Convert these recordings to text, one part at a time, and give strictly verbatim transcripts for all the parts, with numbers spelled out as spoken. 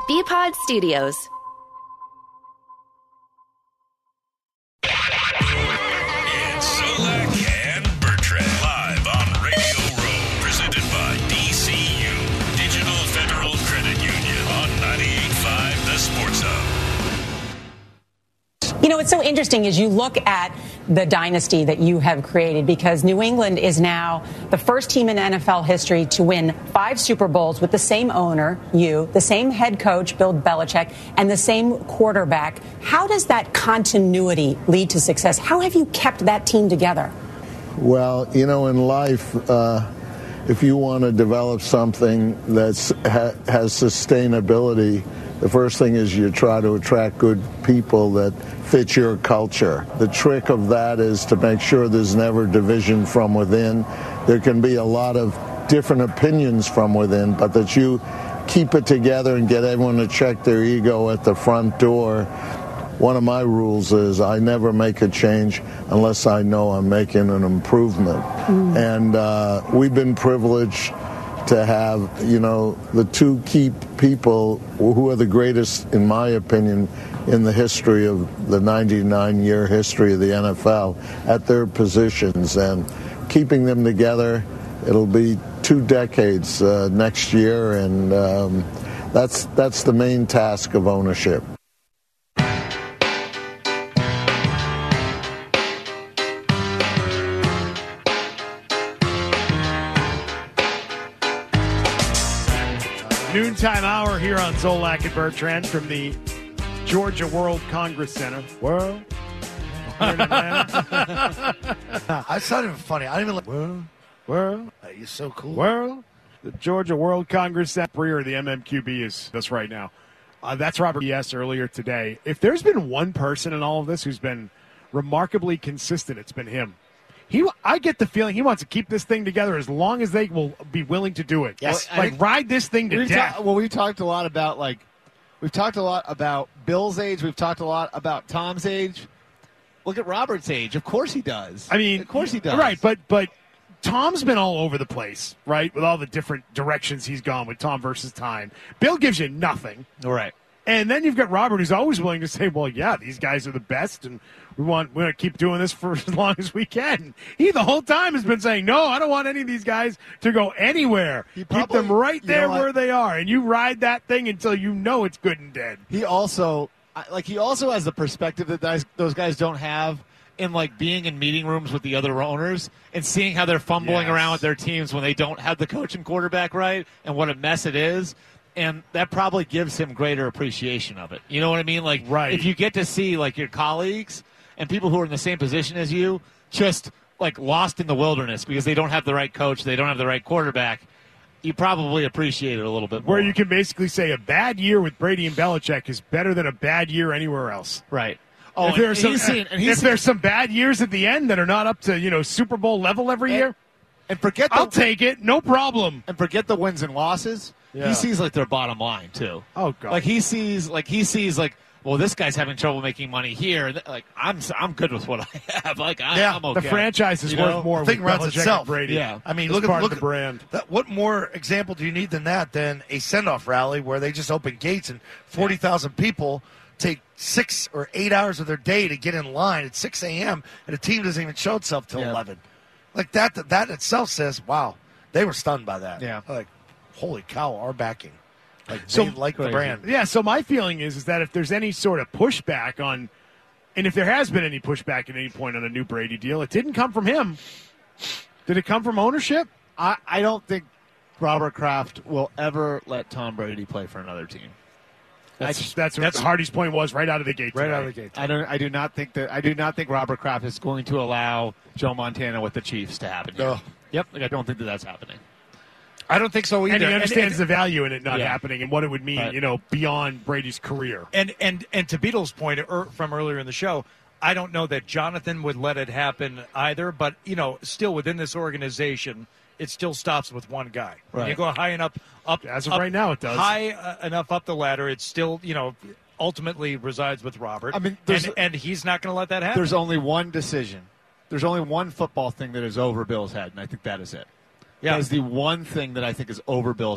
B-Pod Studios. It's Zolak and Bertrand live on Radio Row, presented by D C U, Digital Federal Credit Union, on ninety-eight point five The Sports Hub. You know, it's so interesting as you look at the dynasty that you have created, because New England is now the first team in N F L history to win five Super Bowls with the same owner, you, the same head coach, Bill Belichick, and the same quarterback. How does that continuity lead to success? How have you kept that team together? Well, you know, in life, uh, if you want to develop something that ha- has sustainability, the first thing is you try to attract good people that fit your culture. The trick of that is to make sure there's never division from within. There can be a lot of different opinions from within, but that you keep it together and get everyone to check their ego at the front door. One of my rules is I never make a change unless I know I'm making an improvement. Mm. And uh, we've been privileged to have, you know, the two key people who are the greatest, in my opinion, in the history of the ninety-nine year history of the N F L at their positions, and keeping them together. It'll be two decades uh, next year, and um, that's that's the main task of ownership. Noontime hour here on Zolak and Bertrand from the Georgia World Congress Center. World? I sound even funny. I didn't even like, World? World? You're so cool. World? The Georgia World Congress Center. Breer, the M M Q B, is us right now. Uh, that's Robert Yes earlier today. If there's been one person in all of this who's been remarkably consistent, it's been him. He, I get the feeling he wants to keep this thing together as long as they will be willing to do it. Yes, like think, ride this thing to death. Ta- well, we've talked a lot about like we've talked a lot about Bill's age. We've talked a lot about Tom's age. Look at Robert's age. Of course he does. I mean, of course he does. Right, but but Tom's been all over the place, right? With all the different directions he's gone with Tom versus Time. Bill gives you nothing. All right. And then you've got Robert, who's always willing to say, well, yeah, these guys are the best, and we want we want to keep doing this for as long as we can. He, the whole time, has been saying, no, I don't want any of these guys to go anywhere. Probably, keep them right there where they are, and you ride that thing until you know it's good and dead. He also, like, he also has the perspective that those guys don't have in, like, being in meeting rooms with the other owners and seeing how they're fumbling yes. around with their teams when they don't have the coach and quarterback right and what a mess it is. And that probably gives him greater appreciation of it. You know what I mean? Like, right. if you get to see, like, your colleagues and people who are in the same position as you just, like, lost in the wilderness because they don't have the right coach, they don't have the right quarterback, you probably appreciate it a little bit more. Where you can basically say a bad year with Brady and Belichick is better than a bad year anywhere else. Right. Oh, if there's, and some, seen, and if seen, there's some bad years at the end that are not up to, you know, Super Bowl level every and, year, and forget the, I'll take it, no problem. And forget the wins and losses. Yeah. He sees, like, their bottom line, too. Oh, God. Like, he sees, like, he sees, like, well, this guy's having trouble making money here. Like, I'm I'm good with what I have. Like, I, yeah, I'm okay. The franchise is you worth know? more. The thing with runs Belichick itself. and Brady. Yeah. I mean, It's look at part look of the brand. That, what more example do you need than that? Than a send-off rally where they just open gates and forty thousand people take six or eight hours of their day to get in line at six a.m. and the team doesn't even show itself till yeah. eleven. Like that, that itself says, wow, they were stunned by that. Yeah. Like, holy cow, our backing. Like, So- they like the brand. Yeah, so my feeling is, is that if there's any sort of pushback on, and if there has been any pushback at any point on a new Brady deal, it didn't come from him. Did it come from ownership? I, I don't think Robert Kraft will ever let Tom Brady play for another team. That's, I, that's what that's- Hardy's point was right out of the gate. Right today. out of the gate. I don't. I do not think that. I do not think Robert Kraft is going to allow Joe Montana with the Chiefs to happen. No. Here. Yep. Like, I don't think that that's happening. I don't think so either. And he understands and, the value in it not Yeah. happening and what it would mean, Right. you know, beyond Brady's career. And and and to Beatles' point er, from earlier in the show, I don't know that Jonathan would let it happen either. But you know, still within this organization, it still stops with one guy. When Right. you go high enough up, As of up- right now, it does. high uh, enough up the ladder. It still, you know, ultimately resides with Robert. I mean, there's- and, and he's not going to let that happen. There's only one decision. There's only one football thing that is over Bill's head, and I think that is it. Yeah. That is the one thing that I think is over Bill's head.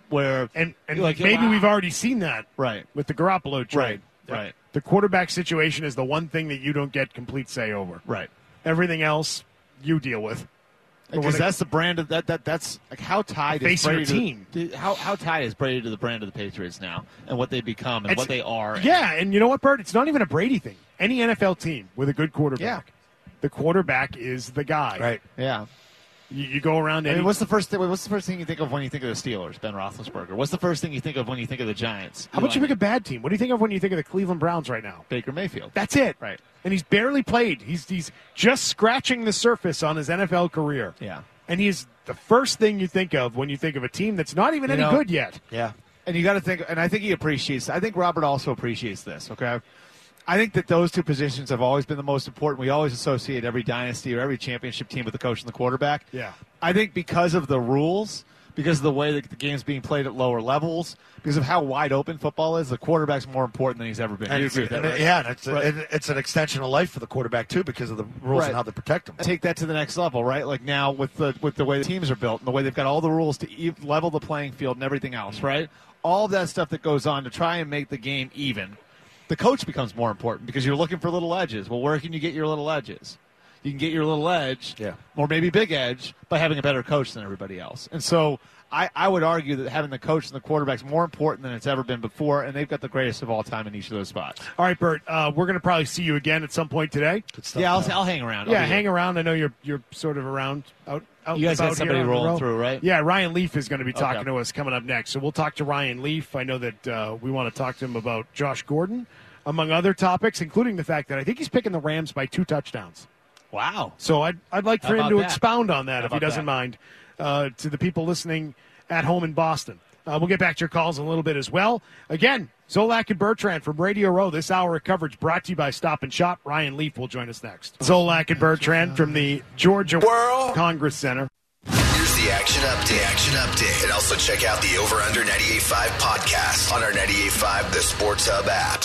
where And, and like, maybe wow. we've already seen that Right. with the Garoppolo trade. Right, right. The quarterback situation is the one thing that you don't get complete say over. Right. Everything else, you deal with. But when Because it- that's the brand of that. That that's like how tied Face is of Brady your team. To, how how tied is Brady to the brand of the Patriots now, and what they become, and It's- what they are. Yeah, and you know what, Bert? It's not even a Brady thing. Any N F L team with a good quarterback, the quarterback is the guy. Right. Yeah. You, you go around I any. mean, what's the first thing? What's the first thing you think of when you think of the Steelers? Ben Roethlisberger. What's the first thing you think of when you think of the Giants? how about you Eli pick a bad team? What do you think of when you think of the Cleveland Browns right now? Baker Mayfield? That's it. Right. And he's barely played. He's he's just scratching the surface on his N F L career. Yeah. And he's the first thing you think of when you think of a team that's not even You any know- good yet. Yeah. And you got to think, and I think he appreciates. I think Robert also appreciates this. Okay, I think that those two positions have always been the most important. We always associate every dynasty or every championship team with the coach and the quarterback. Yeah. I think because of the rules, because of the way that the game's being played at lower levels, because of how wide open football is, the quarterback's more important than he's ever been. And You it's, agree with that, and it- right? yeah, and it's, Right. and it's an extension of life for the quarterback, too, because of the rules Right. and how they protect him. Take that to the next level, right? Like now with the with the way the teams are built and the way they've got all the rules to e- level the playing field and everything else, right? All of that stuff that goes on to try and make the game even. The coach becomes more important because you're looking for little edges. Well, where can you get your little edges? You can get your little edge, Yeah. or maybe big edge, by having a better coach than everybody else. And so I, I would argue that having the coach and the quarterback is more important than it's ever been before, and they've got the greatest of all time in each of those spots. All right, Bert. Uh, we're going to probably see you again at some point today. Good stuff, Yeah, I'll, man. I'll hang around. I'll Yeah, be here. hang around. I know you're you're sort of around out. out You guys got about somebody here on the rolling row. through, right? Yeah, Ryan Leaf is going to be talking Okay. to us coming up next. So we'll talk to Ryan Leaf. I know that uh, we want to talk to him about Josh Gordon, among other topics, including the fact that I think he's picking the Rams by two touchdowns. Wow. So I'd I'd like for How him about to that? expound on that How if he about doesn't that? mind. Uh, to the people listening at home in Boston. Uh, we'll get back to your calls in a little bit as well. Again, Zolak and Bertrand from Radio Row. This hour of coverage brought to you by Stop and Shop. Ryan Leaf will join us next. Zolak and Bertrand from the Georgia World Congress Center. Here's the action update. Action update. And also check out the Over Under ninety-eight point five podcast on our ninety-eight point five The Sports Hub app.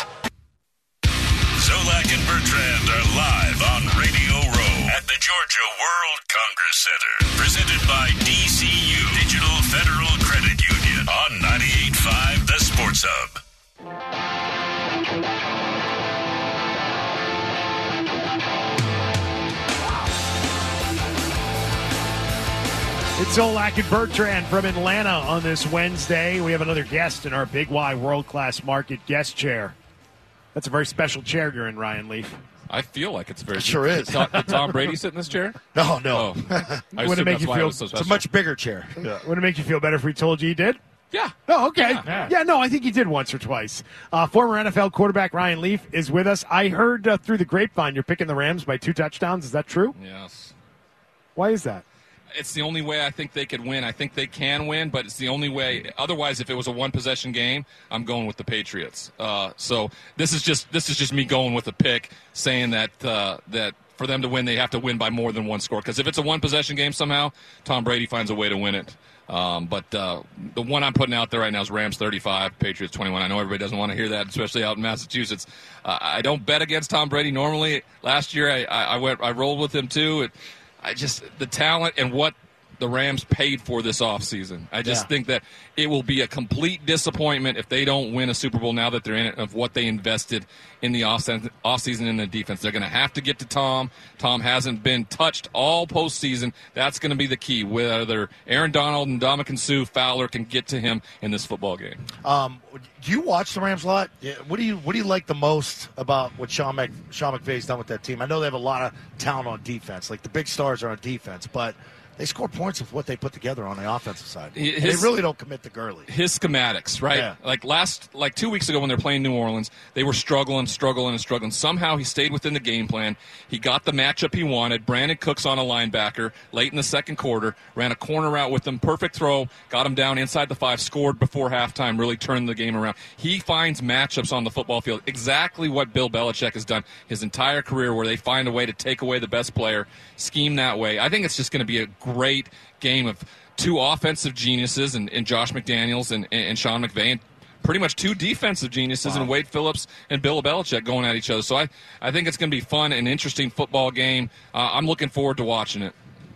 Zolak and Bertrand are live on Radio Row at the Georgia World Congress Center. Presented by D C U Digital Federal Credit Union on ninety-eight point five The Sports Hub. It's Zolak and Bertrand from Atlanta on this Wednesday. We have another guest in our Big Y World Class Market guest chair. That's a very special chair you're in, Ryan Leaf. I feel like it's very. It sure is. Did Tom, did Tom Brady sit in this chair? No, no. Oh, I Would it assume make that's you why it feel- was so It's a special. much bigger chair. Would it make you feel better if we told you you did? Yeah. Oh, okay. Yeah. Yeah, no, I think you did once or twice. Uh, former N F L quarterback Ryan Leaf is with us. I heard uh, through the grapevine you're picking the Rams by two touchdowns. Is that true? Yes. Why is that? It's the only way I think they could win. I think they can win, but it's the only way. Otherwise, if it was a one-possession game, I'm going with the Patriots. Uh, so this is just this is just me going with a pick, saying that uh, that for them to win, they have to win by more than one score. Because if it's a one-possession game somehow, Tom Brady finds a way to win it. Um, but uh, the one I'm putting out there right now is Rams thirty-five, Patriots twenty-one. I know everybody doesn't want to hear that, especially out in Massachusetts. Uh, I don't bet against Tom Brady normally. Last year, I, I, I went I rolled with him too. It, I just the talent and what the Rams paid for this offseason. I just Yeah. think that it will be a complete disappointment if they don't win a Super Bowl now that they're in it, of what they invested in the offseason, offseason in the defense. They're going to have to get to Tom. Tom hasn't been touched all postseason. That's going to be the key, whether Aaron Donald and Ndamukong Suh Fowler can get to him in this football game. Um, do you watch the Rams a lot? Yeah, what do you What do you like the most about what Sean, Mc, Sean McVay's done with that team? I know they have a lot of talent on defense. Like the big stars are on defense, but they score points with what they put together on the offensive side. And His- they really don't commit to Gurley. His schematics, right? Yeah. Like last, like two weeks ago when they're playing New Orleans, they were struggling, struggling, and struggling. Somehow he stayed within the game plan. He got the matchup he wanted. Brandon Cooks on a linebacker late in the second quarter, ran a corner route with him, perfect throw, got him down inside the five, scored before halftime, really turned the game around. He finds matchups on the football field, exactly what Bill Belichick has done his entire career, where they find a way to take away the best player, scheme that way. I think it's just going to be a great game of two offensive geniuses and, and Josh McDaniels and, and, and Sean McVay, and pretty much two defensive geniuses Wow. and Wade Phillips and Bill Belichick going at each other. So I, I think it's going to be fun and interesting football game. Uh, I'm looking forward to watching it.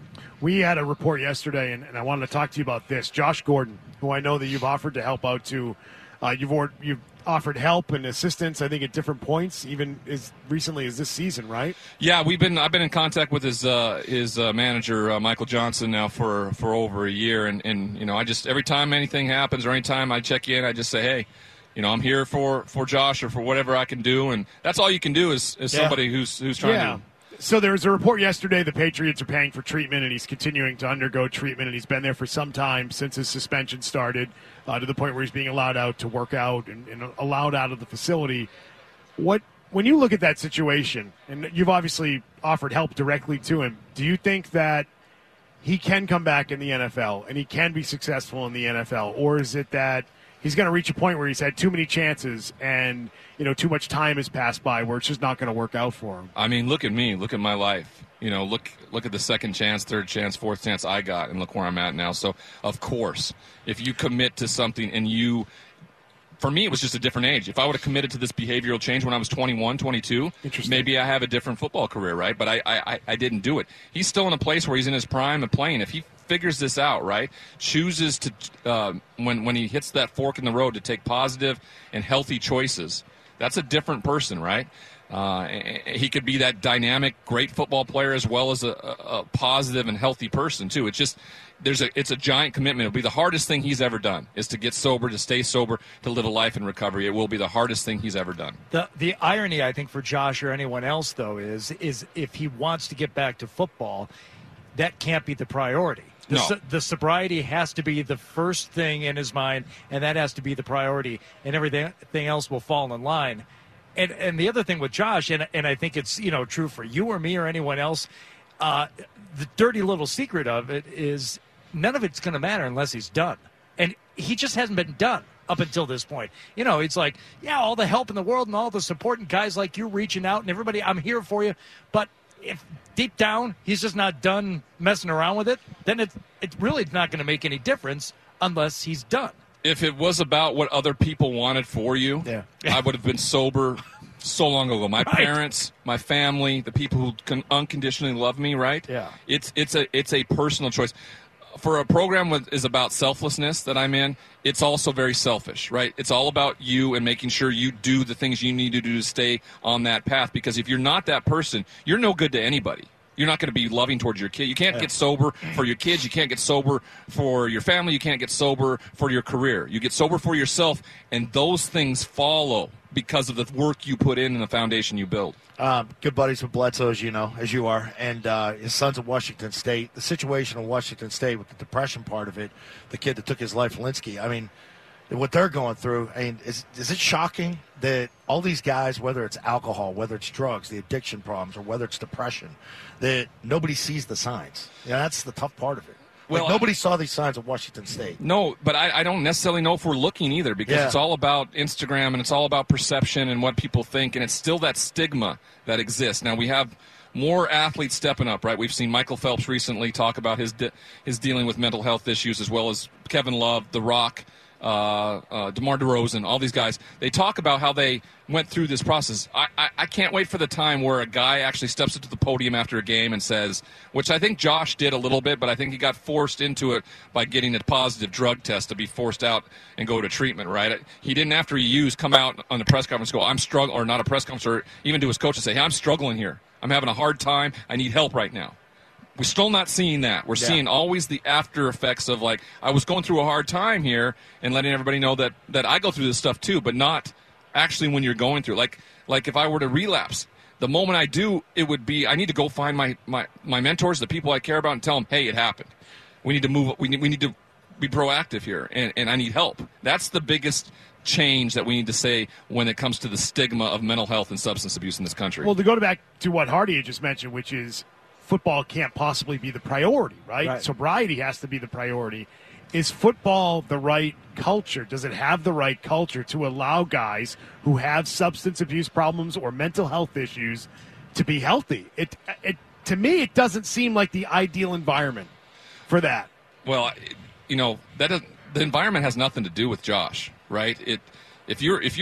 We had a report yesterday, and, and I wanted to talk to you about this. Josh Gordon, who I know that you've offered to help out to, uh, you've or, you've offered help and assistance, I think, at different points, even as recently as this season, right? Yeah, we've been. I've been in contact with his uh, his uh, manager, uh, Michael Johnson, now for, for over a year, and, and you know, I just every time anything happens or anytime I check in, I just say, hey, you know, I'm here for, for Josh or for whatever I can do, and that's all you can do is, is Yeah. somebody who's who's trying Yeah. to. So there was a report yesterday the Patriots are paying for treatment, and he's continuing to undergo treatment, and he's been there for some time since his suspension started, uh, to the point where he's being allowed out to work out and, and allowed out of the facility. What when you look at that situation, and you've obviously offered help directly to him, do you think that he can come back in the N F L and he can be successful in the N F L, or is it that he's going to reach a point where he's had too many chances and, you know, too much time has passed by where it's just not going to work out for him? I mean, look at me. Look at my life. You know, look look at the second chance, third chance, fourth chance I got, and look where I'm at now. So, of course, if you commit to something and you – for me, it was just a different age. If I would have committed to this behavioral change when I was twenty-one, twenty-two, maybe I have a different football career, right? But I, I, I didn't do it. He's still in a place where he's in his prime and playing. If he figures this out, right, chooses to uh, when when he hits that fork in the road to take positive and healthy choices, that's a different person, right? Uh, he could be that dynamic, great football player as well as a, a, a positive and healthy person too. It's just there's a it's a giant commitment. It'll be the hardest thing he's ever done is to get sober, to stay sober, to live a life in recovery. It will be the hardest thing he's ever done. The the irony, I think, for Josh or anyone else, though, is is if he wants to get back to football, that can't be the priority. The, No. so, the sobriety has to be the first thing in his mind, and that has to be the priority, and everything thing else will fall in line. And and the other thing with Josh, and and I think it's, you know, true for you or me or anyone else, uh, the dirty little secret of it is none of it's going to matter unless he's done. And he just hasn't been done up until this point. You know, it's like, yeah, all the help in the world and all the support and guys like you reaching out and everybody, I'm here for you. But if deep down he's just not done messing around with it, then it's, it's really not going to make any difference unless he's done. If it was about what other people wanted for you, Yeah. I would have been sober so long ago. My Right. parents, my family, the people who can unconditionally love me, right? Yeah. It's it's a it's a personal choice. For a program that is about selflessness that I'm in, it's also very selfish, right? It's all about you and making sure you do the things you need to do to stay on that path. Because if you're not that person, you're no good to anybody. You're not going to be loving towards your kid. You can't get sober for your kids. You can't get sober for your family. You can't get sober for your career. You get sober for yourself, and those things follow because of the work you put in and the foundation you build. Um, good buddies with Bledsoe, as you know, as you are, and uh, his son's at Washington State. The situation in Washington State with the depression part of it, the kid that took his life, Linsky, I mean, what they're going through, I mean, is, is it shocking that all these guys, whether it's alcohol, whether it's drugs, the addiction problems, or whether it's depression, that nobody sees the signs? Yeah, that's the tough part of it. Like, Well, nobody saw these signs at Washington State. No, but I, I don't necessarily know if we're looking either because Yeah. it's all about Instagram and it's all about perception and what people think, and it's still that stigma that exists. Now, we have more athletes stepping up, right? We've seen Michael Phelps recently talk about his de- his dealing with mental health issues, as well as Kevin Love, The Rock, uh, uh, DeMar DeRozan, all these guys. They talk about how they went through this process. I, I, I can't wait for the time where a guy actually steps up to the podium after a game and says, which I think Josh did a little bit, but I think he got forced into it by getting a positive drug test to be forced out and go to treatment, right? He didn't, after he used, come out on the press conference and go, I'm struggling, or not a press conference, or even to his coach and say, hey, I'm struggling here. I'm having a hard time. I need help right now. We're still not seeing that. We're Yeah. seeing always the after effects of, like, I was going through a hard time here and letting everybody know that, that I go through this stuff too, but not actually when you're going through. Like, like if I were to relapse, the moment I do, it would be I need to go find my, my, my mentors, the people I care about, and tell them, hey, it happened. We need to move. We need, we need to be proactive here, and, and I need help. That's the biggest change that we need to say when it comes to the stigma of mental health and substance abuse in this country. Well, to go back to what Hardy had just mentioned, which is football can't possibly be the priority, right? Right. Sobriety has to be the priority. Is football the right culture? Does it have the right culture to allow guys who have substance abuse problems or mental health issues to be healthy? It, it to me, it doesn't seem like the ideal environment for that. Well, it- you know that doesn't- the environment has nothing to do with Josh, right? It if you're if you're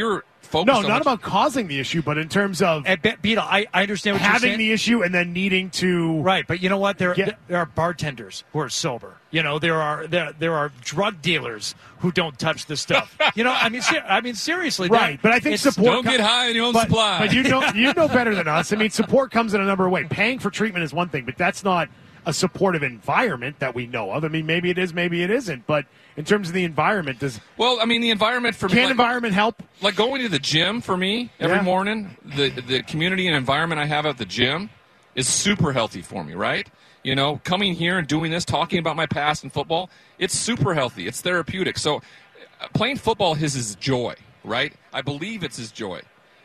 focused No, on not what- about causing the issue, but in terms of And Be- Beetle, I, I understand what you're having saying. the issue and then needing to. Right, but you know what? There, Yeah. there are bartenders who are sober. You know, there are there, there are drug dealers who don't touch the stuff. You know, I mean, ser- I mean, seriously, Right, that- but I think it's- support. Don't get high on your own but, supply. But you know, you know better than us. I mean, support comes in a number of ways. Paying for treatment is one thing, but that's not a supportive environment that we know of. I mean, maybe it is, maybe it isn't. But in terms of the environment, does Well, I mean, the environment for me. can like- environment help? like going to the gym for me every Yeah. morning, the the community and environment I have at the gym is super healthy for me, right? You know, coming here and doing this, talking about my past in football, it's super healthy. It's therapeutic. So uh, playing football is his joy, right? I believe it's his joy.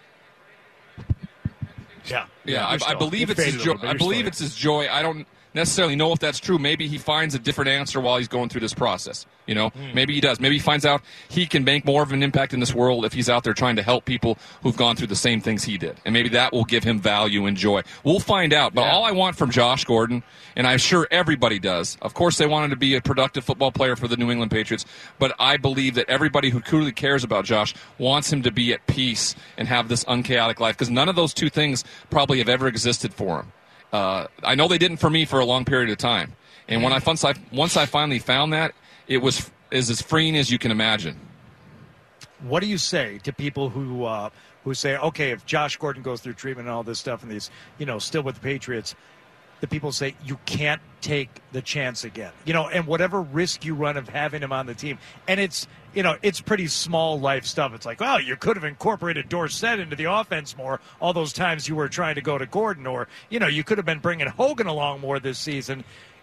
Yeah, Yeah, I, you're I still- believe it it's his faded a joy. little bit. I You're believe still- it's his joy. I don't necessarily know if that's true. Maybe he finds a different answer while he's going through this process. You know, Hmm. maybe he does. Maybe he finds out he can make more of an impact in this world if he's out there trying to help people who've gone through the same things he did, and maybe that will give him value and joy. We'll find out. But Yeah. all I want from Josh Gordon, and I'm sure everybody does, of course, they wanted to be a productive football player for the New England Patriots. But I believe that everybody who truly cares about Josh wants him to be at peace and have this unchaotic life, because none of those two things probably have ever existed for him. Uh, I know they didn't for me for a long period of time, and when I once I once I finally found that, it was is as freeing as you can imagine. What do you say to people who uh, who say, okay, if Josh Gordon goes through treatment and all this stuff, and he's you know still with the Patriots, the people say you can't take the chance again, you know, and whatever risk you run of having him on the team, and it's you know it's pretty small life stuff. It's like, well, you could have incorporated Dorsett into the offense more all those times you were trying to go to Gordon, or you know you could have been bringing Hogan along more this season.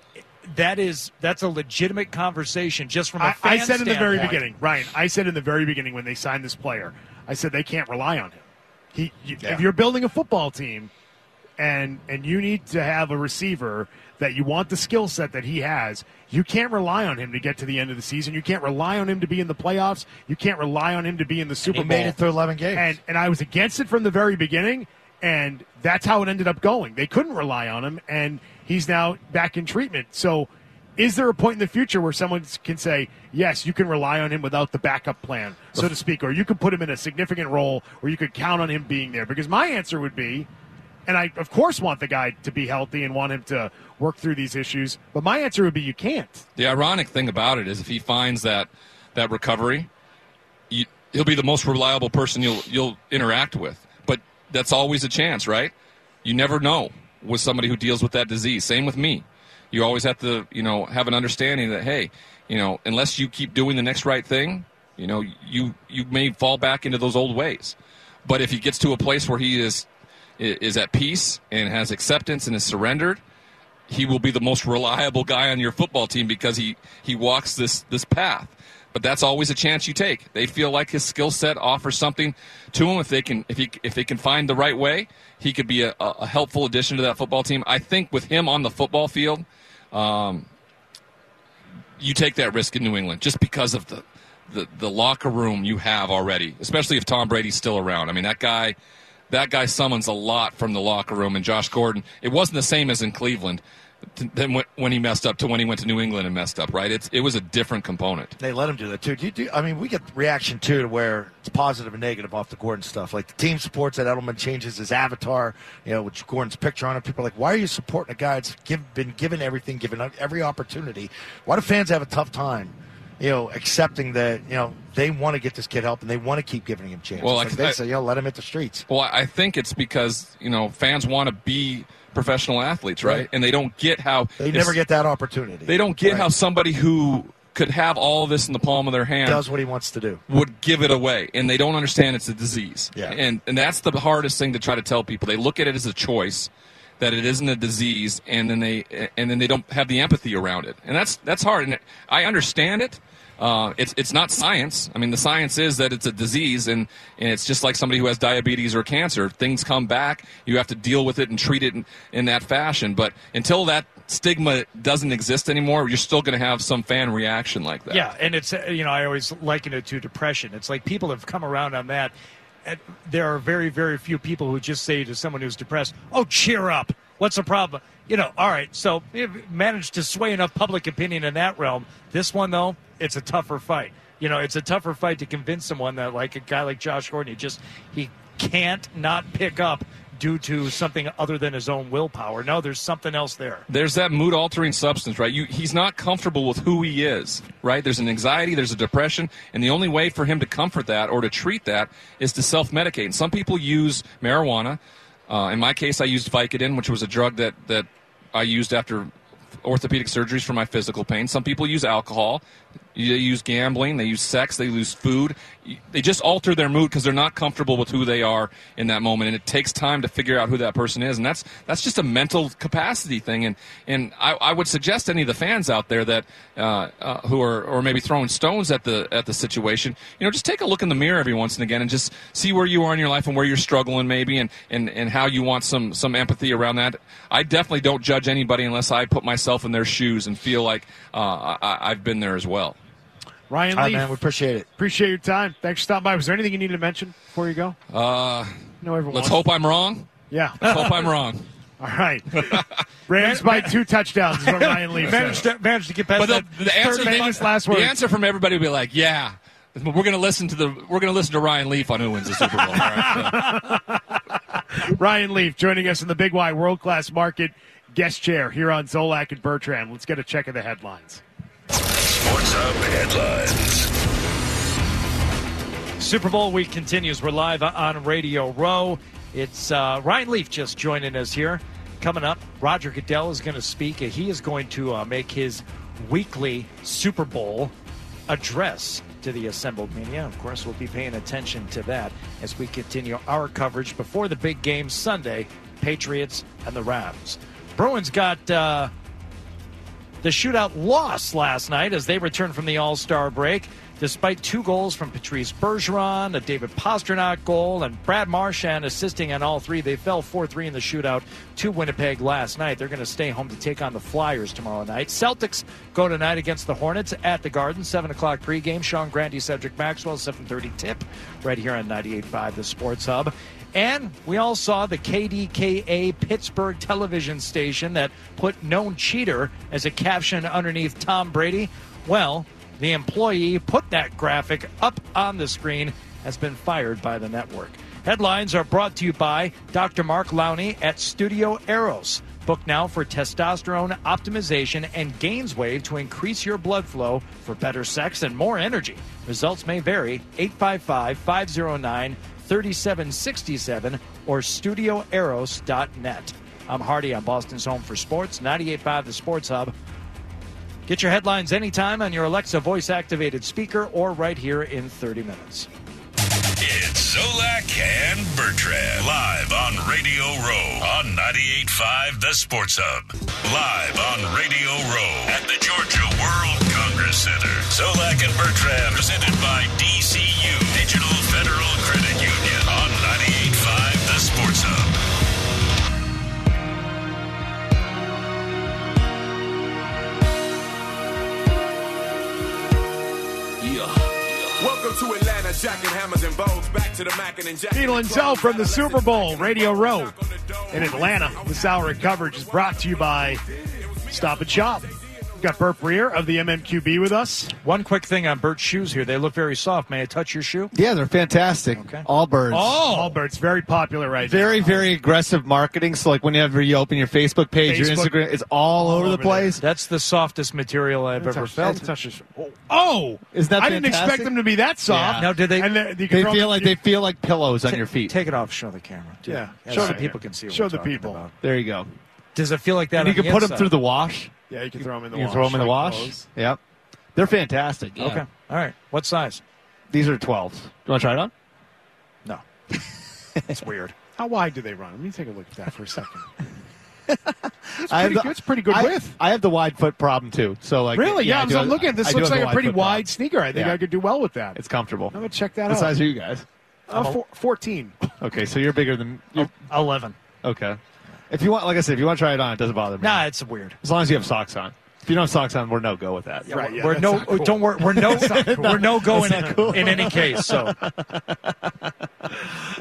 That is that's a legitimate conversation just from a I, fan I said in the very standpoint. beginning, Ryan. I said in the very beginning when they signed this player, I said they can't rely on him. He, you, Yeah. If you're building a football team, and and you need to have a receiver that you want the skill set that he has, you can't rely on him to get to the end of the season. You can't rely on him to be in the playoffs. You can't rely on him to be in the Super He Bowl. made it through eleven games. And and I was against it from the very beginning, and that's how it ended up going. They couldn't rely on him, and he's now back in treatment. So is there a point in the future where someone can say, yes, you can rely on him without the backup plan, so to speak, or you could put him in a significant role where you could count on him being there? Because my answer would be, and I, of course, want the guy to be healthy and want him to work through these issues, but my answer would be you can't. The ironic thing about it is, if he finds that that recovery, you, he'll be the most reliable person you'll you'll interact with. But that's always a chance, right? You never know with somebody who deals with that disease. Same with me. You always have to, you know, have an understanding that, hey, you know, unless you keep doing the next right thing, you know, you you may fall back into those old ways. But if he gets to a place where he is is at peace and has acceptance and is surrendered, he will be the most reliable guy on your football team because he, he walks this, this path. But that's always a chance you take. They feel like his skill set offers something to him. If they can, if he, if they can find the right way, he could be a, a helpful addition to that football team. I think with him on the football field, um, you take that risk in New England just because of the, the, the locker room you have already, especially if Tom Brady's still around. I mean, that guy, that guy summons a lot from the locker room. And Josh Gordon, it wasn't the same as in Cleveland than when he messed up to when he went to New England and messed up, right? It's, it was a different component. They let him do that too. Do you do? I mean, we get reaction too to where it's positive and negative off the Gordon stuff. Like the team supports that Edelman changes his avatar, you know, with Gordon's picture on it. People are like, why are you supporting a guy that's give, been given everything, given every opportunity? Why do fans have a tough time, you know, accepting that, you know, they want to get this kid help and they want to keep giving him chances? Well, like I- they I- say, you know, let him hit the streets. Well, I think it's because, you know, fans want to be professional athletes, right? Right. And they don't get how They if- never get that opportunity. They don't get Right. how somebody who could have all of this in the palm of their hand does what he wants to do. would give it away, and they don't understand it's a disease. Yeah. And and that's the hardest thing to try to tell people. They look at it as a choice, that it isn't a disease, and then they and then they don't have the empathy around it, and that's that's hard. And I understand it. Uh, it's it's not science. I mean, the science is that it's a disease, and, and it's just like somebody who has diabetes or cancer. Things come back. You have to deal with it and treat it in, in that fashion. But until that stigma doesn't exist anymore, you're still going to have some fan reaction like that. Yeah, and it's, uh, you know, I always liken it to depression. It's like people have come around on that. And there are very, very few people who just say to someone who's depressed, oh, cheer up. What's the problem? You know, all right, so you've managed to sway enough public opinion in that realm. This one, though, it's a tougher fight. You know, it's a tougher fight to convince someone that, like a guy like Josh Gordon, he just he can't not pick up due to something other than his own willpower. No, there's something else there. There's that mood-altering substance, right? You, he's not comfortable with who he is, right? There's an anxiety, there's a depression, and the only way for him to comfort that or to treat that is to self-medicate. And some people use marijuana. Uh, in my case, I used Vicodin, which was a drug that, that I used after orthopedic surgeries for my physical pain. Some people use alcohol. They use gambling. They use sex. They use food. They just alter their mood because they're not comfortable with who they are in that moment, and it takes time to figure out who that person is, and that's that's just a mental capacity thing. And and I, I would suggest any of the fans out there that uh, uh, who are or maybe throwing stones at the at the situation, you know, just take a look in the mirror every once and again and just see where you are in your life and where you're struggling maybe, and and, and how you want some some empathy around that. I definitely don't judge anybody unless I put myself in their shoes and feel like uh, I, I've been there as well. Ryan All right, Leaf, man, we appreciate it. Appreciate your time. Thanks for stopping by. Was there anything you needed to mention before you go? Uh, no, everyone. Let's hope I'm wrong. Yeah. Let's hope I'm wrong. All right. Rams by two touchdowns is what Ryan Leaf managed said. to, managed to get past But the, that. the answer, famous last the words. answer from everybody will be like, yeah. We're going to listen to the. We're going to listen to Ryan Leaf on who wins the Super Bowl. All right, so. Ryan Leaf joining us in the Big Y World Class Market guest chair here on Zolak and Bertrand. Let's get a check of the headlines. Sports Hub headlines. Super Bowl week continues. We're live on Radio Row. It's uh, Ryan Leaf just joining us here. Coming up, Roger Goodell is going to speak. He is going to uh, make his weekly Super Bowl address to the assembled media. Of course, we'll be paying attention to that as we continue our coverage before the big game Sunday, Patriots and the Rams. Bruins got uh, the shootout loss last night as they returned from the All-Star break. Despite two goals from Patrice Bergeron, a David Pastrnak goal, and Brad Marchand assisting on all three, they fell four three in the shootout to Winnipeg last night. They're going to stay home to take on the Flyers tomorrow night. Celtics go tonight against the Hornets at the Garden, seven o'clock pregame. Sean Grande, Cedric Maxwell, seven thirty tip, right here on ninety-eight point five, the Sports Hub. And we all saw the K D K A Pittsburgh television station that put known cheater as a caption underneath Tom Brady. Well, the employee put that graphic up on the screen has been fired by the network. Headlines are brought to you by Doctor Mark Lowney at Studio Eros. Book now for testosterone optimization and GainsWave to increase your blood flow for better sex and more energy. Results may vary. eight five five, five oh nine, three seven six seven or studio eros dot net. I'm Hardy on Boston's Home for Sports, ninety-eight point five The Sports Hub. Get your headlines anytime on your Alexa voice-activated speaker or right here in thirty minutes. It's Zolak and Bertrand. Live on Radio Row on ninety-eight point five The Sports Hub. Live on Radio Row at the Georgia World Congress Center. Zolak and Bertrand presented by D C U, Digital Federal Credit Union on ninety-eight point five The Sports Hub. Welcome to Atlanta, Jack and Hammers and Bows. Back to the Mackin' and Jack. Neil and Zell from the Super Bowl, Radio Row in Atlanta. This hour of coverage is brought to you by Stop and Shop. We've got Bert Breer of the M M Q B with us. One quick thing on Bert's shoes here. They look very soft. May I touch your shoe? Yeah, they're fantastic. Okay. All birds. Oh, Allbirds, very popular right Very, now. very aggressive marketing. So, like, whenever you open your Facebook page, your Facebook, Instagram, it's all, all over the over place. That's the softest material I've ever Touch- felt. touch this- Oh, Isn't that I didn't fantastic? expect them to be that soft. Yeah. Now, did they- And then you can They throw feel them- like you- they feel like pillows on Ta- your feet. Take it off. Show the camera. too. Yeah. Yeah, Show so the- people can see. What show we're the talking people. about. There you go. Does it feel like that? And you on can the put them inside? through the wash. Yeah, you can throw them in the You wash. can throw them in the like wash. clothes. Yep. They're fantastic. Yeah. Okay. All right. What size? These are twelves. You want to try it on? No. It's weird. How wide do they run? Let me take a look at that for a second. I It's have pretty, the- good. It's pretty good I, width. I have the wide foot problem too. So like Really? Yeah, I I'm, do I'm have- looking at this. I do Looks have like the a pretty foot wide problem. sneaker. I think Yeah. I could do well with that. It's comfortable. I'm going to check that What out. size are you guys? Uh, four, fourteen. Okay, so you're bigger than. You're, Eleven. okay. If you want, like I said, if you want to try it on, it doesn't bother me. Nah, it's weird. As long as you have socks on. If you don't have socks on, we're no go with that. Right, yeah, we're that's no. not cool. Don't worry. We're no. We're no going That's not cool. in any case. So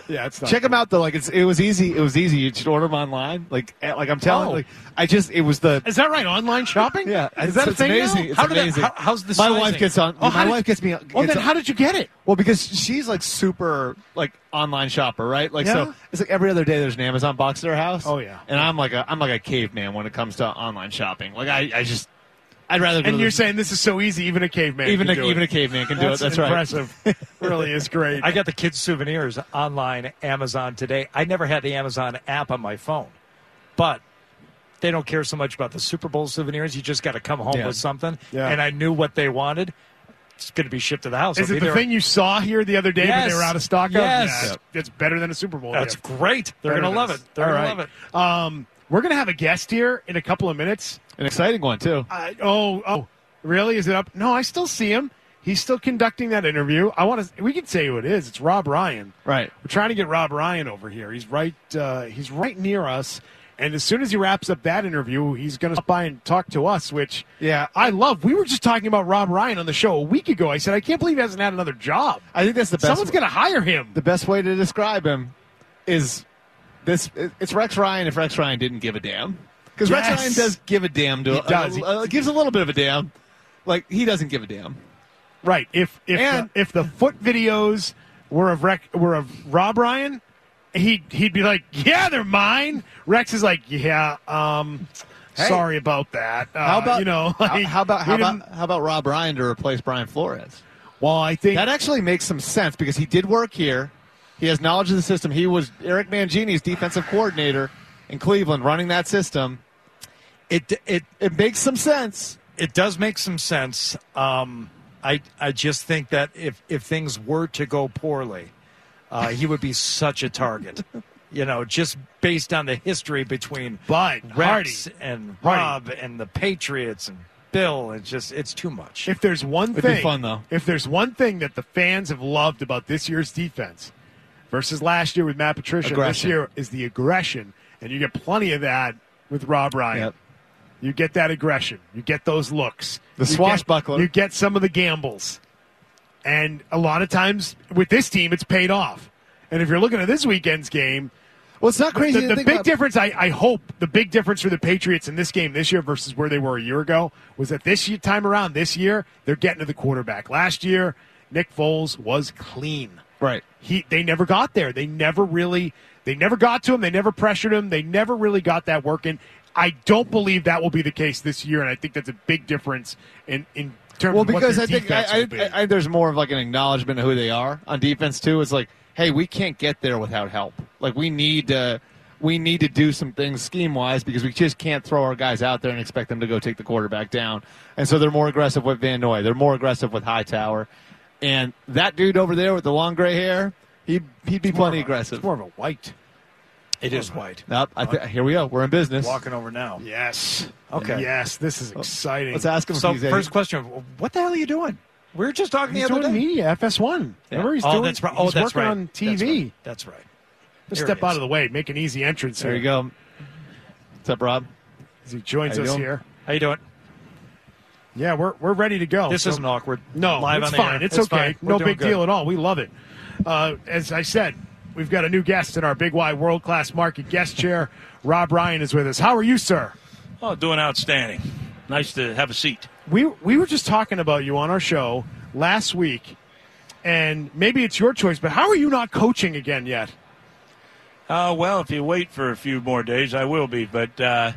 Yeah, it's not check cool. them out though. Like it's it was easy. It was easy. You just order them online. Like at- like I'm telling. Oh. Like I just it was the. Is that right? Online shopping? Yeah, Is it's, that a it's thing now? amazing. It's How did that- amazing. how- how's the My sizing? wife gets on. Oh, how my did- wife gets me. Well, gets then on- how did you get it? Well, because she's like super like online shopper, right? Like Yeah. so, it's like every other day there's an Amazon box at her house. Oh, yeah. and I'm like a I'm like a caveman when it comes to online shopping. Like I, I just I'd rather. Go And to you're the, saying this is so easy, even a caveman even can a, do even it. a caveman can do That's it. That's impressive. Really is great. I got the kids' souvenirs online, Amazon today. I never had the Amazon app on my phone, but they don't care so much about the Super Bowl souvenirs. You just got to come home Yeah. with something. Yeah. And I knew what they wanted. It's going to be shipped to the house. Is I'll it be the there. thing you saw here the other day when they Yes. were out of stock? of? Yes. Yeah, it's, it's better than a Super Bowl. That's gift. great. They're Better going to than love this. it. They're All going right. to love it. Um, we're going to have a guest here in a couple of minutes. an exciting one too. I, oh, oh, really? Is it up? No, I still see him. He's still conducting that interview. I want to. We can say who it is. It's Rob Ryan. Right. We're trying to get Rob Ryan over here. He's right. Uh, he's right near us. And as soon as he wraps up that interview, he's going to stop by and talk to us, which Yeah. I love. We were just talking about Rob Ryan on the show a week ago. I said, I can't believe he hasn't had another job. I think that's the best. Someone's going to hire him. The best way to describe him is this: it's Rex Ryan. If Rex Ryan didn't give a damn, because Rex Yes. Ryan does give a damn. To He does. Uh, uh, gives a little bit of a damn. Like he doesn't give a damn. Right. If if And- the, if the foot videos were of Rec, were of Rob Ryan, he he'd be like, yeah, they're mine. Rex is like, yeah, um, Hey. sorry about that. Uh, How about you know? how, like, how about how we about didn't- how about Rob Ryan to replace Brian Flores? Well, I think That actually makes some sense because he did work here. He has knowledge of the system. He was Eric Mangini's defensive coordinator in Cleveland, running that system. It it It makes some sense. it does make some sense. Um, I I just think that if if things were to go poorly, uh, he would be such a target. You know, just based on the history between But Rex Hardy, and Hardy. Rob and the Patriots and Bill, it's just it's too much. if there's one It'd thing, be fun, though. if there's one thing that the fans have loved about this year's defense versus last year with Matt Patricia, this Aggression. year is the aggression, and you get plenty of that with Rob Ryan. Yep. You get that aggression. You get those looks. The You get- swashbuckler. You get some of the gambles. And a lot of times with this team, it's paid off. And if you're looking at this weekend's game, Well, it's not crazy. the, to the think big about. difference, I, I hope, the big difference for the Patriots in this game this year versus where they were a year ago was that this year, time around, this year, they're getting to the quarterback. Last year, Nick Foles was clean. Right. He they never got there. They never really they never got to him. They never pressured him. They never really got that working. I don't believe that will be the case this year, and I think that's a big difference in in terms Well, of what because their I think defense I, will be. I, I, I, there's more of like an acknowledgement of who they are on defense too. It's like, hey, we can't get there without help. Like we need to, we need to do some things scheme wise because we just can't throw our guys out there and expect them to go take the quarterback down. And so they're more aggressive with Van Noy. They're more aggressive with Hightower, and that dude over there with the long gray hair, he'd he'd be It's more plenty of a- aggressive. It's more of a white. it is white. Nope, I th- here we go. We're in business. Walking over now. Yes. Okay. Yes, this is exciting. Let's ask him. So if he's first question: what the hell are you doing? We were just talking He's the other doing day. media, F S one. Remember, he's oh, doing. that's right. He's Oh, that's working right. on T That's V. right. That's right. Just Here step he out is. of the way, make an easy entrance. There here you go. What's up, Rob? As he joins How you us doing? here. How you doing? Yeah, we're we're ready to go. This So- isn't awkward. No, Live it's on the fine. air. It's, It's okay. fine. We're No doing big good. deal at all. We love it. Uh, as I said, we've got a new guest in our Big Y World Class Market guest chair. Rob Ryan is with us. How are you, sir? Oh, doing outstanding. Nice to have a seat. We we were just talking about you on our show last week, and maybe it's your choice, but how are you not coaching again yet? Uh, well, if you wait for a few more days, I will be. But uh,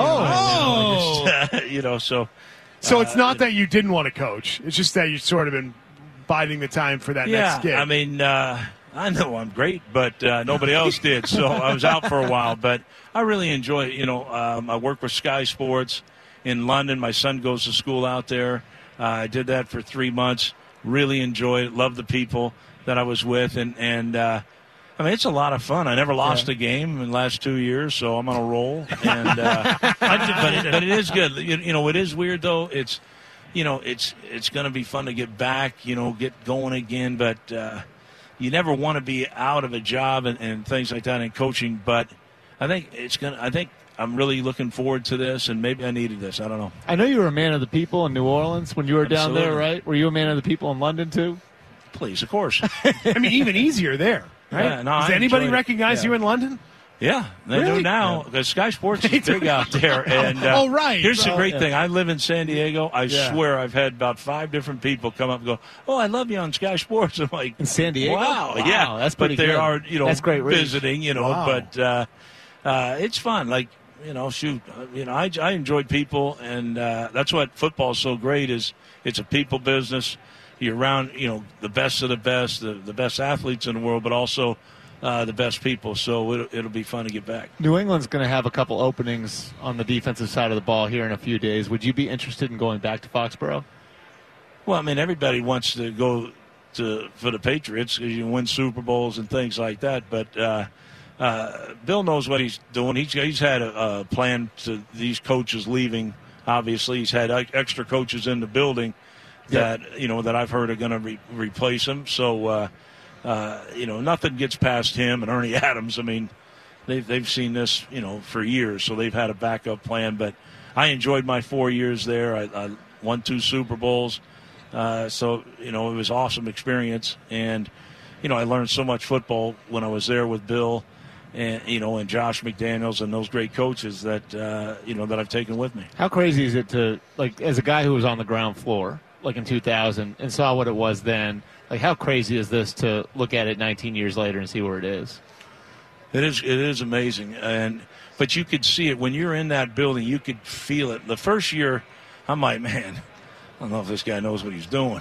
Oh, you know, I just, you know, so so it's not that you didn't want to coach; it's just that you've sort of been biding the time for that yeah. next gig. I mean, uh, I know I'm great, but uh, nobody else did, so I was out for a while. But I really enjoy it. You know, um, I work with Sky Sports in London. My son goes to school out there. Uh, I did that for three months. Really enjoyed it. Loved the people that I was with, and and. Uh, I mean, it's a lot of fun. I never lost Yeah. a game in the last two years, so I'm on a roll. And uh, but, it, but it is good. You, you know, it is weird though. It's, you know, it's it's going to be fun to get back. You know, get going again. But uh, you never want to be out of a job and, and things like that in coaching. But I think it's gonna. I think I'm really looking forward to this, and maybe I needed this. I don't know. I know you were a man of the people in New Orleans when you were down there, Absolutely. right? Were you a man of the people in London too? Please, of course. I mean, even easier there. Right? Yeah, no, Does I anybody enjoyed it. recognize Yeah. you in London? Yeah, they Really? do now because Sky Sports is big out there. And uh, Oh, right. Here's the Oh, great yeah. thing: I live in San Diego. I Yeah. swear I've had about five different people come up and go, "Oh, I love you on Sky Sports." I'm like, In San Diego? Wow, Wow, yeah, that's but pretty they good. are, you know, That's great reach. visiting, you know. Wow. But uh, uh, it's fun. Like, you know, shoot, uh, you know, I, I enjoy people, and uh, that's what football is so great. Is it's a people business. You're around, you know, the best of the best, the, the best athletes in the world, but also uh, the best people. So it'll, it'll be fun to get back. New England's going to have a couple openings on the defensive side of the ball here in a few days. Would you be interested in going back to Foxborough? Well, I mean, everybody wants to go to for the Patriots because you win Super Bowls and things like that. But uh, uh, Bill knows what he's doing. He's he's had a, a plan to these coaches leaving. Obviously, he's had extra coaches in the building that Yep. you know that I've heard are going to re- replace him. So uh, uh, you know, nothing gets past him and Ernie Adams. I mean, they've they've seen this you know for years, so they've had a backup plan. But I enjoyed my four years there. I, I won two Super Bowls. Uh, so, you know, it was an awesome experience. And, you know, I learned so much football when I was there with Bill and, you know, and Josh McDaniels and those great coaches that, uh, you know, that I've taken with me. How crazy is it to, like, as a guy who was on the ground floor, like in two thousand, and saw what it was then, like, how crazy is this to look at it nineteen years later and see where it is? It is, it is amazing. And, but you could see it when you're in that building, you could feel it. The first year, I'm like, man, I don't know if this guy knows what he's doing.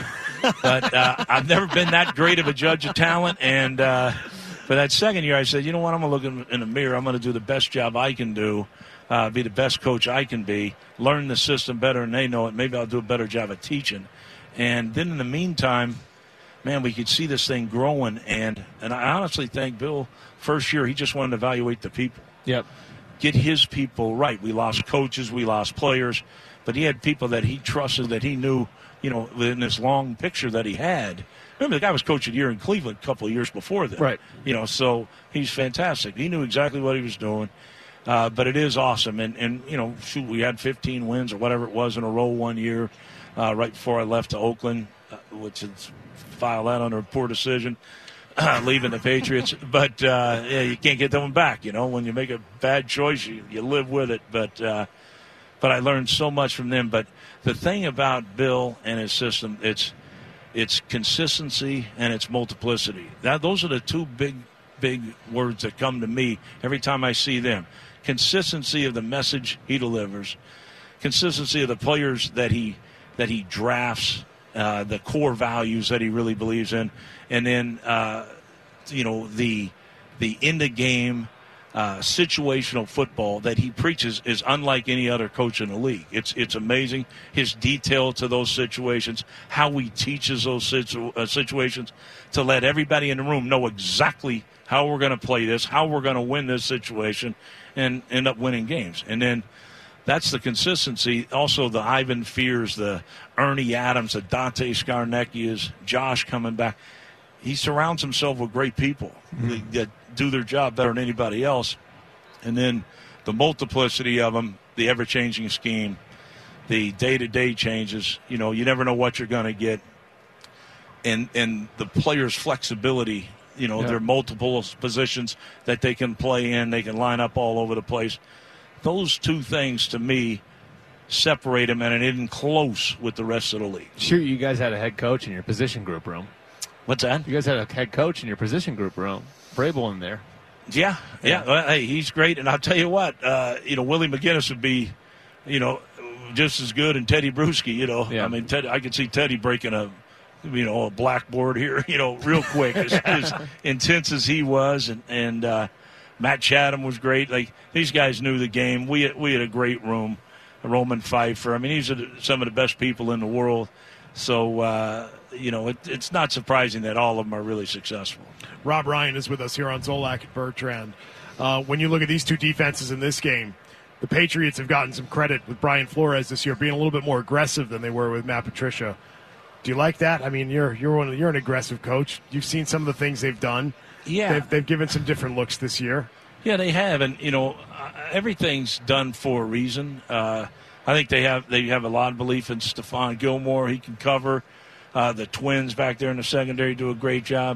But uh, I've never been that great of a judge of talent. And uh, for that second year, I said, you know what, I'm going to look in, in the mirror. I'm going to do the best job I can do, uh, be the best coach I can be, learn the system better than they know it. Maybe I'll do a better job of teaching. And then in the meantime, man, we could see this thing growing. And, and I honestly think Bill, first year, he just wanted to evaluate the people. Yep. Get his people right. We lost coaches, we lost players, but he had people that he trusted, that he knew, you know, in this long picture that he had. Remember, the guy was coaching a year in Cleveland a couple of years before that. Right. You know, so he's fantastic. He knew exactly what he was doing. Uh, but it is awesome. And, and, you know, shoot, we had fifteen wins or whatever it was in a row one year uh, right before I left to Oakland, uh, which is file that under a poor decision. Leaving the Patriots, but uh, yeah, you can't get that one back. You know, when you make a bad choice, you, you live with it. But uh, but I learned so much from them. But the thing about Bill and his system, it's it's consistency and it's multiplicity. That those are the two big big words that come to me every time I see them. Consistency of the message he delivers, consistency of the players that he that he drafts. Uh, the core values that he really believes in, and then uh, you know the the in the game uh, situational football that he preaches is unlike any other coach in the league. It's it's amazing his detail to those situations, how he teaches those situ- uh, situations to let everybody in the room know exactly how we're going to play this, how we're going to win this situation, and end up winning games. And then. That's the consistency. Also, the Ivan Fears, the Ernie Adams, the Dante Scarnecchias, Josh coming back. He surrounds himself with great people mm-hmm. that do their job better than anybody else. And then the multiplicity of them, the ever-changing scheme, the day-to-day changes. You know, you never know what you're going to get. And and the players' flexibility, you know, yeah. there are multiple positions that they can play in. They can line up all over the place. Those two things, to me, separate them, and it isn't close with the rest of the league. Sure, you guys had a head coach in your position group room. What's that? You guys had a head coach in your position group room. Vrabel in there. Yeah, yeah. yeah. Well, hey, he's great, and I'll tell you what, uh, you know, Willie McGinnis would be, you know, just as good, and Teddy Bruschi, you know. Yeah. I mean, Ted, I could see Teddy breaking a, you know, a blackboard here, you know, real quick, as, as intense as he was, and, and uh, Matt Chatham was great. Like, these guys knew the game. We had, we had a great room. Roman Pfeiffer. I mean, these are some of the best people in the world. So, uh, you know, it, it's not surprising that all of them are really successful. Rob Ryan is with us here on Zolak and Bertrand. Uh, when you look at these two defenses in this game, the Patriots have gotten some credit with Brian Flores this year being a little bit more aggressive than they were with Matt Patricia. Do you like that? I mean, you're you're one, you're an aggressive coach. You've seen some of the things they've done. Yeah, they've, they've given some different looks this year. Yeah, they have, and you know, uh, everything's done for a reason. Uh, I think they have they have a lot of belief in Stephon Gilmore. He can cover. Uh, the twins back there in the secondary do a great job.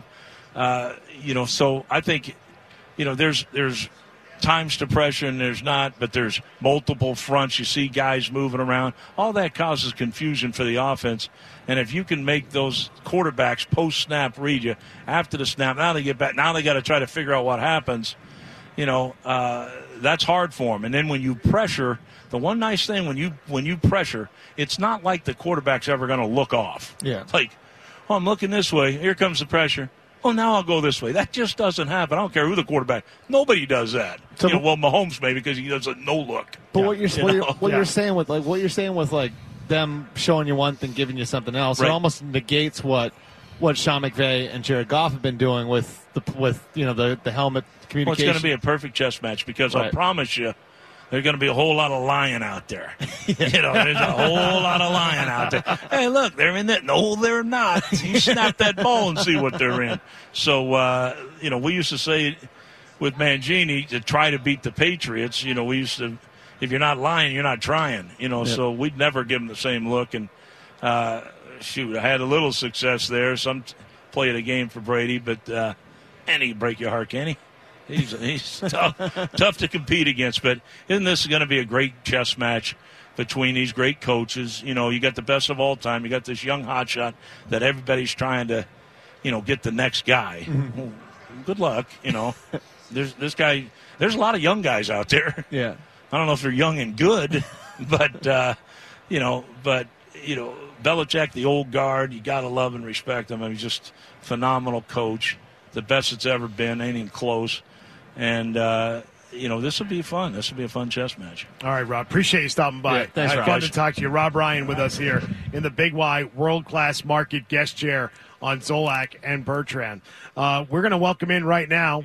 Uh, you know, so I think, you know, there's there's times to pressure and there's not, but there's multiple fronts. You see guys moving around. All that causes confusion for the offense. And if you can make those quarterbacks post-snap read you after the snap, now they get back, now they got to try to figure out what happens. You know, uh, that's hard for them. And then when you pressure, the one nice thing when you when you pressure, it's not like the quarterback's ever going to look off. Yeah. It's like, oh, I'm looking this way. Here comes the pressure. Oh, now I'll go this way. That just doesn't happen. I don't care who the quarterback. Nobody does that. So, you know, well, Mahomes maybe because he does a no look. But yeah. what you're you what, know? you're, what yeah. you're saying with like what you're saying with like them showing you one thing, giving you something else, right. it almost negates what what Sean McVay and Jared Goff have been doing with the with you know the the helmet communication. Well, it's going to be a perfect chess match because right. I promise you, there's going to be a whole lot of lying out there. yeah. You know, there's a whole lot of lying out there. Hey, look, they're in that. No, they're not. You snap that ball and see what they're in. So, uh, you know, we used to say with Mangini to try to beat the Patriots, you know, we used to, if you're not lying, you're not trying. You know, yep. So we'd never give them the same look. And, uh, shoot, I had a little success there. Some played a game for Brady, but uh, and he'd break your heart, can he? He's he's tough, tough to compete against, but isn't this going to be a great chess match between these great coaches? You know, you got the best of all time. You got this young hotshot that everybody's trying to, you know, get the next guy. Mm-hmm. Well, good luck, you know. There's this guy. There's a lot of young guys out there. Yeah, I don't know if they're young and good, but uh, you know, but you know, Belichick, the old guard, you got to love and respect him. I mean, he's just a phenomenal coach, the best it's ever been, ain't even close. And, uh, you know, this will be fun. This will be a fun chess match. All right, Rob. Appreciate you stopping by. Yeah, thanks, Rob. Rob. Fun to talk to you. Rob Ryan with us here in the Big Y World-Class Market Guest Chair on Zolak and Bertrand. Uh, we're going to welcome in right now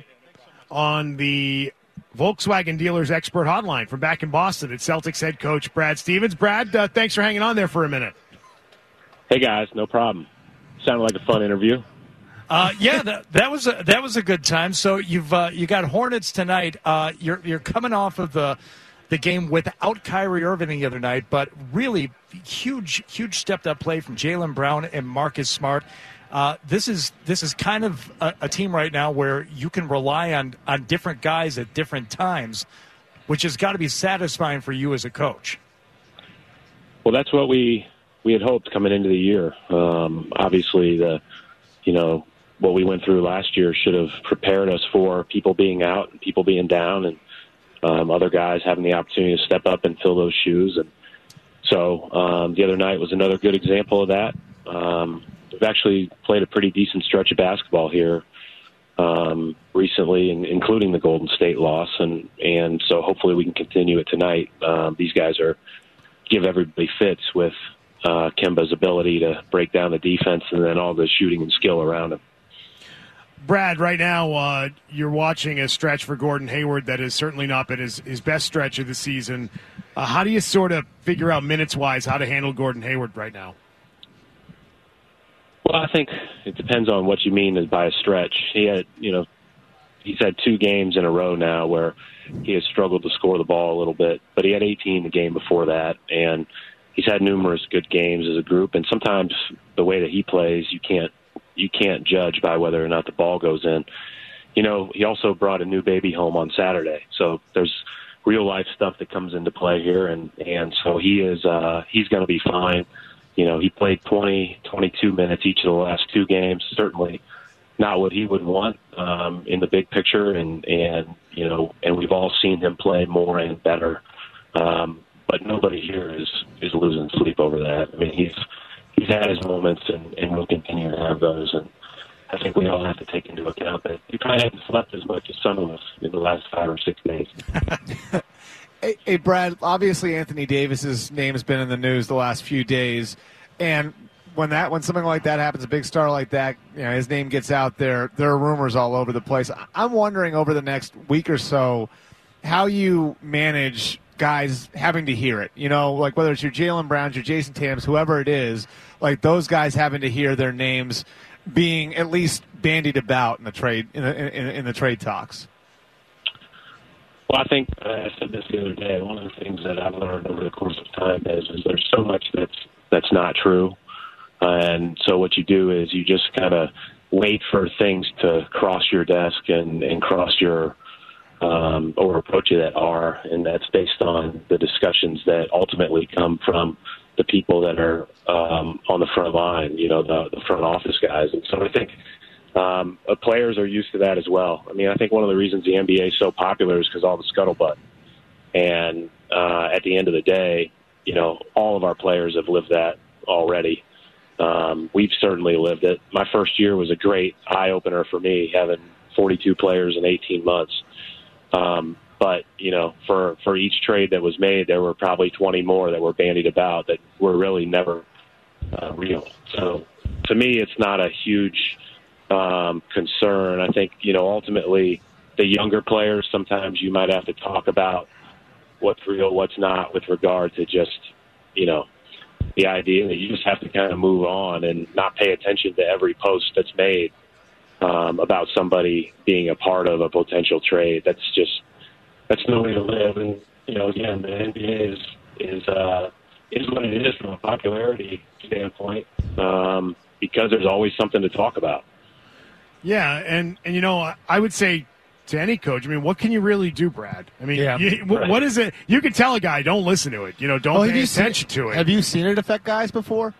on the Volkswagen Dealers Expert Hotline from back in Boston. It's Celtics head coach Brad Stevens. Brad, uh, thanks for hanging on there for a minute. Hey, guys. No problem. Sounded like a fun interview. Uh, yeah, that, that was a that was a good time. So you've uh, you got Hornets tonight. Uh, you're you're coming off of the the game without Kyrie Irving the other night, but really huge huge stepped up play from Jaylen Brown and Marcus Smart. Uh, this is this is kind of a, a team right now where you can rely on on different guys at different times, which has got to be satisfying for you as a coach. Well, that's what we we had hoped coming into the year. Um, obviously, the you know. what we went through last year should have prepared us for people being out and people being down and um, other guys having the opportunity to step up and fill those shoes. And so um, the other night was another good example of that. Um, we've actually played a pretty decent stretch of basketball here um, recently, including the Golden State loss. And, and so hopefully we can continue it tonight. Um, these guys are give everybody fits with uh, Kemba's ability to break down the defense and then all the shooting and skill around him. Brad, right now uh, you're watching a stretch for Gordon Hayward that has certainly not been his, his best stretch of the season. Uh, how do you sort of figure out minutes-wise how to handle Gordon Hayward right now? Well, I think it depends on what you mean by a stretch. He had, you know, he's had two games in a row now where he has struggled to score the ball a little bit, but he had eighteen the game before that, and he's had numerous good games as a group. And sometimes the way that he plays, you can't. you can't judge by whether or not the ball goes in. You know, he also brought a new baby home on Saturday. So there's real life stuff that comes into play here. And, and so he is, uh, he's going to be fine. You know, he played twenty, twenty-two minutes each of the last two games. Certainly not what he would want, um, in the big picture. And, and, you know, and we've all seen him play more and better. Um, but nobody here is, is losing sleep over that. I mean, he's, He's had his moments, and, and will continue to have those. And I think we all have to take into account that he probably hasn't slept as much as some of us in the last five or six days. hey, hey, Brad, obviously Anthony Davis's name has been in the news the last few days. And when that when something like that happens, a big star like that, you know, his name gets out there, there are rumors all over the place. I'm wondering over the next week or so how you manage guys having to hear it, you know, like whether it's your Jaylen Browns, your Jason Tatum's, whoever it is, like those guys having to hear their names being at least bandied about in the trade in the, in, in the trade talks. Well, I think uh, I said this the other day. One of the things that I've learned over the course of time is, is there's so much that's that's not true, uh, and so what you do is you just kind of wait for things to cross your desk and, and cross your um, or approach you that are, and that's based on the discussions that ultimately come from the people that are um, on the front line, you know, the, the front office guys. And so I think um, uh, players are used to that as well. I mean, I think one of the reasons the N B A is so popular is because all the scuttlebutt. And uh, at the end of the day, you know, all of our players have lived that already. Um, we've certainly lived it. My first year was a great eye-opener for me, having forty-two players in eighteen months. Um, but, you know, for, for each trade that was made, there were probably twenty more that were bandied about that were really never uh, real. So to me, it's not a huge um, concern. I think, you know, ultimately the younger players, sometimes you might have to talk about what's real, what's not with regard to just, you know, the idea that you just have to kind of move on and not pay attention to every post that's made um, about somebody being a part of a potential trade. That's just, that's no way to live. And, you know, again, the N B A is, is, uh, is what it is from a popularity standpoint um, because there's always something to talk about. Yeah, and, and you know, I would say to any coach, I mean, what can you really do, Brad? I mean, Yeah. you, what, Right. what is it? You can tell a guy, don't listen to it. You know, don't Oh, have pay you seen attention to it. Have you seen it affect guys before?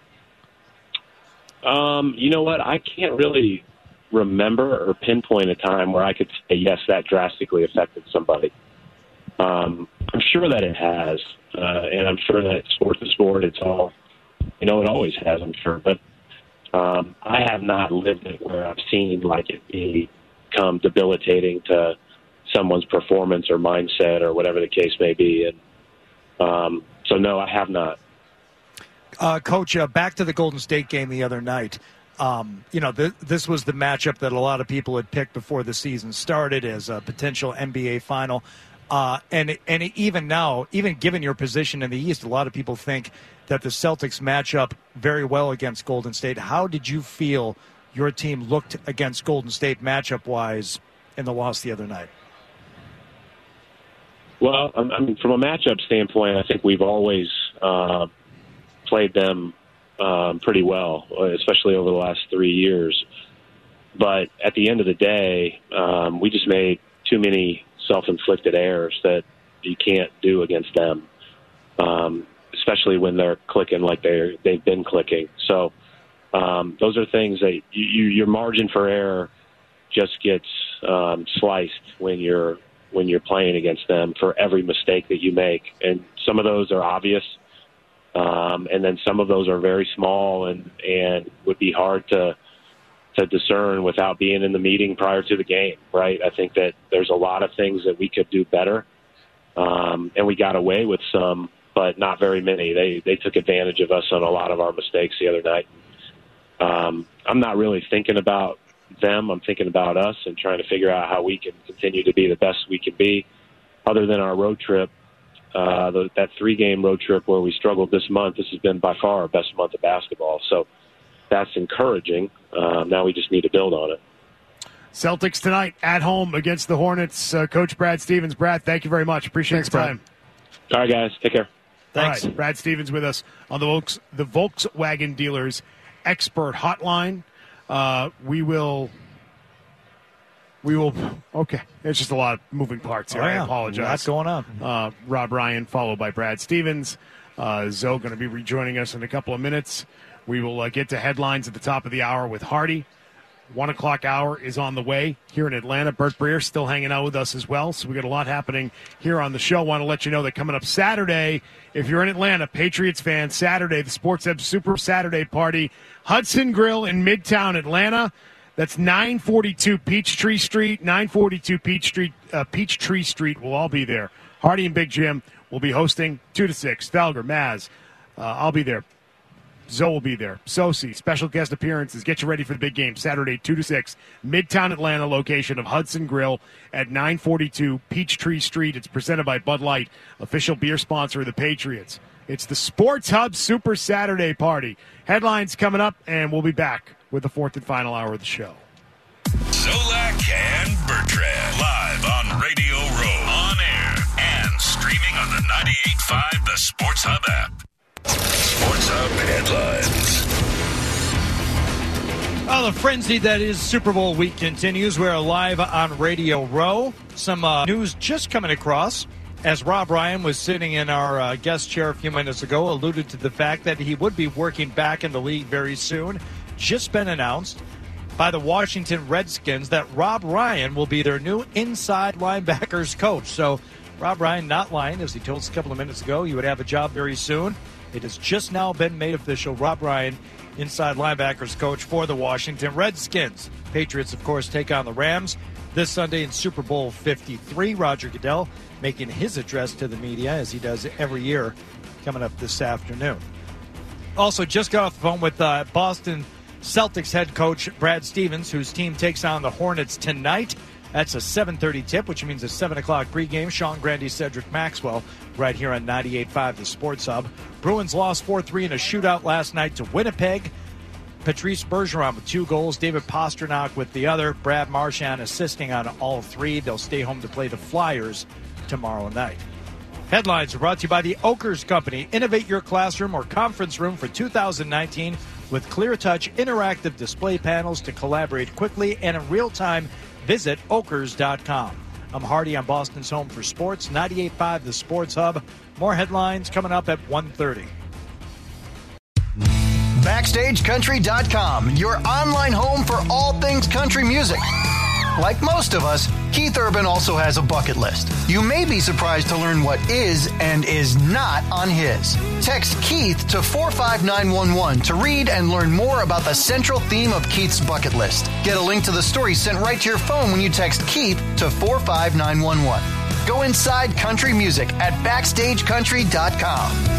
Um, you know what? I can't really remember or pinpoint a time where I could say, yes, that drastically affected somebody. Um, I'm sure that it has, uh, and I'm sure that sport to sport, it's all, you know, it always has, I'm sure. But um, I have not lived it where I've seen like it become debilitating to someone's performance or mindset or whatever the case may be. And um, so, no, I have not. Uh, Coach, uh, back to the Golden State game the other night. Um, you know, th- this was the matchup that a lot of people had picked before the season started as a potential N B A final. Uh, and and even now, even given your position in the East, a lot of people think that the Celtics match up very well against Golden State. How did you feel your team looked against Golden State matchup-wise in the loss the other night? Well, I mean, from a matchup standpoint, I think we've always uh, played them um, pretty well, especially over the last three years. But at the end of the day, um, we just made too many self-inflicted errors that you can't do against them, um, especially when they're clicking like they're, they've been clicking. So um, those are things that you, you, your margin for error just gets um, sliced when you're when you're playing against them for every mistake that you make. And some of those are obvious, um, and then some of those are very small and, and would be hard to to discern without being in the meeting prior to the game, right? I think that there's a lot of things that we could do better, um, and we got away with some, but not very many. They they took advantage of us on a lot of our mistakes the other night. Um, I'm not really thinking about them. I'm thinking about us and trying to figure out how we can continue to be the best we can be. Other than our road trip, uh, the, that three-game road trip where we struggled this month, this has been by far our best month of basketball. So that's encouraging. Um, now we just need to build on it. Celtics tonight at home against the Hornets. Uh, Coach Brad Stevens. Brad, thank you very much. Appreciate Thanks, the time. All right, guys. Take care. Thanks. All right, Brad Stevens with us on the Volks, the Volkswagen Dealers Expert Hotline. Uh, we will, we will, okay. It's just a lot of moving parts here. Oh, yeah. I apologize. Lots going on. Uh, Rob Ryan, followed by Brad Stevens. Uh, Zoe going to be rejoining us in a couple of minutes. We will uh, get to headlines at the top of the hour with Hardy. One o'clock hour is on the way here in Atlanta. Bert Breer still hanging out with us as well. So we got a lot happening here on the show. Want to let you know that coming up Saturday, if you're in Atlanta, Patriots fan, Saturday, the Sports Hub Super Saturday Party, Hudson Grill in Midtown Atlanta. That's nine forty-two Peachtree Street, nine forty-two Peachtree, uh, Peachtree Street. We'll all be there. Hardy and Big Jim will be hosting two to six. Felger, Maz, uh, I'll be there. Zoe will be there. Sosi, special guest appearances. Get you ready for the big game. Saturday, two to six. Midtown Atlanta location of Hudson Grill at nine forty-two Peachtree Street. It's presented by Bud Light, official beer sponsor of the Patriots. It's the Sports Hub Super Saturday Party. Headlines coming up, and we'll be back with the fourth and final hour of the show. Zolak and Bertrand, live on Radio Row, on air, and streaming on the ninety-eight point five The Sports Hub app. Sports Hub headlines. Well, the frenzy that is Super Bowl week continues. We're live on Radio Row. Some uh, news just coming across as Rob Ryan was sitting in our uh, guest chair a few minutes ago, alluded to the fact that he would be working back in the league very soon. Just been announced by the Washington Redskins that Rob Ryan will be their new inside linebackers coach. So Rob Ryan not lying, as he told us a couple of minutes ago, he would have a job very soon. It has just now been made official. Rob Ryan, inside linebackers coach for the Washington Redskins. Patriots, of course, take on the Rams this Sunday in Super Bowl fifty-three. Roger Goodell making his address to the media, as he does every year, coming up this afternoon. Also, just got off the phone with uh, Boston Celtics head coach Brad Stevens, whose team takes on the Hornets tonight. That's a seven thirty tip, which means a seven o'clock pregame. Sean Grande, Cedric Maxwell, right here on ninety-eight point five, the Sports Hub. Bruins lost four three in a shootout last night to Winnipeg. Patrice Bergeron with two goals, David Pastrnak with the other, Brad Marchand assisting on all three. They'll stay home to play the Flyers tomorrow night. Headlines are brought to you by the Oakers Company. Innovate your classroom or conference room for two thousand nineteen with ClearTouch interactive display panels to collaborate quickly and in real time. Visit okers dot com. I'm Hardy on Boston's Home for Sports, ninety-eight point five, the Sports Hub. More headlines coming up at one thirty. Backstage Country dot com, your online home for all things country music. Like most of us, Keith Urban also has a bucket list. You may be surprised to learn what is and is not on his. Text Keith to four five nine one one to read and learn more about the central theme of Keith's bucket list. Get a link to the story sent right to your phone when you text Keith to four five nine one one. Go inside country music at Backstage Country dot com.